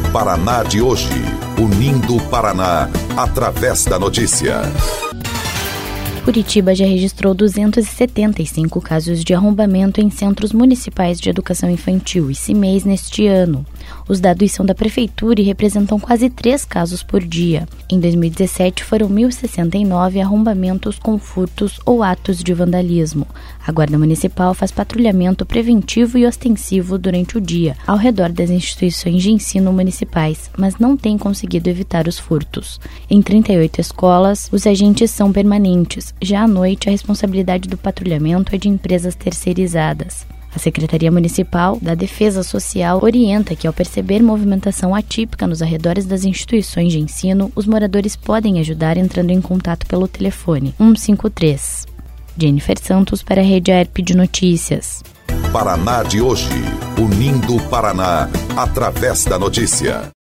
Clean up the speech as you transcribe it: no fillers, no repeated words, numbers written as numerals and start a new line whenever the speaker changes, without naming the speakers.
Paraná de hoje, unindo o Paraná através da notícia.
Curitiba já registrou 275 casos de arrombamento em centros municipais de educação infantil esse mês neste ano. Os dados são da Prefeitura e representam quase 3 casos por dia. Em 2017, foram 1.069 arrombamentos com furtos ou atos de vandalismo. A Guarda Municipal faz patrulhamento preventivo e ostensivo durante o dia, ao redor das instituições de ensino municipais, mas não tem conseguido evitar os furtos. Em 38 escolas, os agentes são permanentes. Já à noite, a responsabilidade do patrulhamento é de empresas terceirizadas. A Secretaria Municipal da Defesa Social orienta que, ao perceber movimentação atípica nos arredores das instituições de ensino, os moradores podem ajudar entrando em contato pelo telefone 153. Jennifer Santos para a Rede AERP de Notícias.
Paraná de hoje, unindo o Paraná através da notícia.